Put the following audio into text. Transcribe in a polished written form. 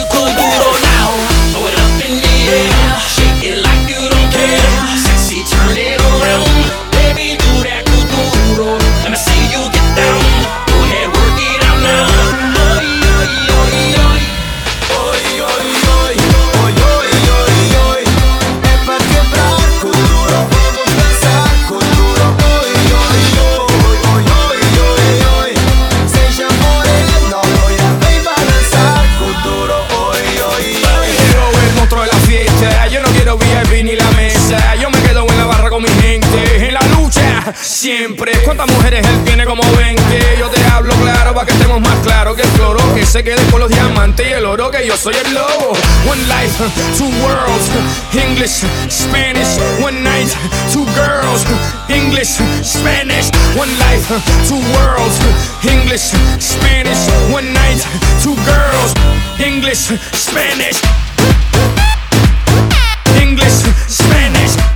tu duro now. Throw it up in the air, shake it like you don't care. Sexy, turn it around, baby, do that tu duro. Let me see you get down. Go ahead, work it out now. Oi, oi, oi, oi. Oi, oi, oi. Oi, oi, oi, oi. É pra quebrar com duro, vamos dançar com duro. Oi, oi, oi. Oi, oi, oi, oi. Seja moreno, loira, vem balançar con duro. Oi, oi, oi. Quiero el monstruo de la fiesta, yo no quiero VIP ni la mesa. Yo me quedo en la barra con mi gente, en la lucha siempre. ¿Cuántas mujeres él tiene? Como 20. Yo te hablo claro para que estemos más claros. Que el cloro que se quede con los diamantes y el oro, que yo soy el lobo. One life, two worlds, English, Spanish. One night, two girls, English, Spanish. One life, two worlds, English, Spanish. One night, two girls, English, Spanish. English, Spanish.